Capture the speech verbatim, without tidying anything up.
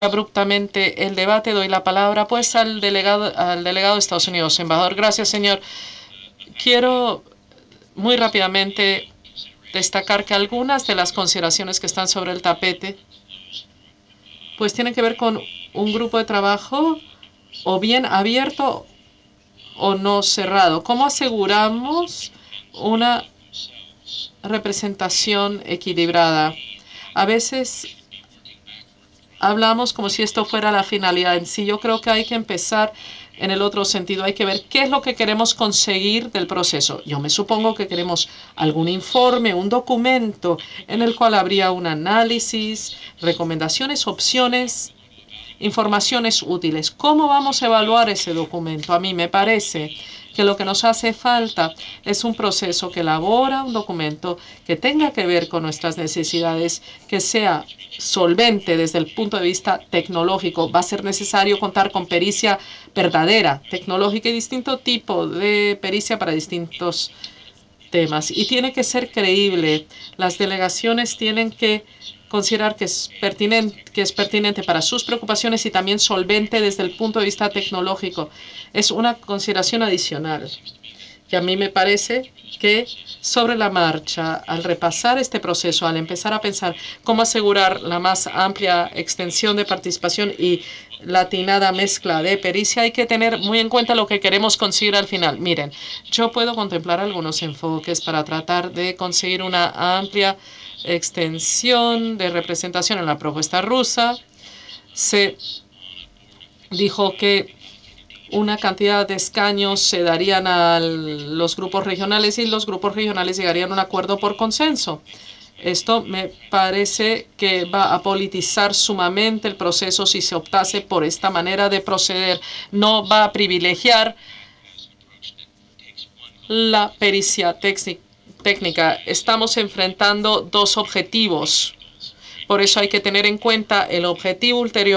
abruptamente el debate. Doy la palabra pues al delegado, al delegado de Estados Unidos. Embajador, gracias, señor. Quiero muy rápidamente destacar que algunas de las consideraciones que están sobre el tapete pues tienen que ver con un grupo de trabajo o bien abierto o no cerrado. ¿Cómo aseguramos una representación equilibrada? A veces hablamos como si esto fuera la finalidad en sí. Yo creo que hay que empezar en el otro sentido. Hay que ver qué es lo que queremos conseguir del proceso. Yo me supongo que queremos algún informe, un documento en el cual habría un análisis, recomendaciones, opciones, informaciones útiles. ¿Cómo vamos a evaluar ese documento? A mí me parece que lo que nos hace falta es un proceso que elabora un documento que tenga que ver con nuestras necesidades, que sea solvente desde el punto de vista tecnológico. Va a ser necesario contar con pericia verdadera, tecnológica y distinto tipo de pericia para distintos temas. Y tiene que ser creíble. Las delegaciones tienen que considerar que es pertinente, que es pertinente para sus preocupaciones y también solvente desde el punto de vista tecnológico. Es una consideración adicional que a mí me parece que sobre la marcha, al repasar este proceso, al empezar a pensar cómo asegurar la más amplia extensión de participación y la atinada mezcla de pericia, hay que tener muy en cuenta lo que queremos conseguir al final. Miren, yo puedo contemplar algunos enfoques para tratar de conseguir una amplia extensión de representación en la propuesta rusa. Se dijo que una cantidad de escaños se darían a los grupos regionales y los grupos regionales llegarían a un acuerdo por consenso. Esto me parece que va a politizar sumamente el proceso si se optase por esta manera de proceder. No va a privilegiar la pericia técnica. Estamos enfrentando dos objetivos. Por eso hay que tener en cuenta el objetivo ulterior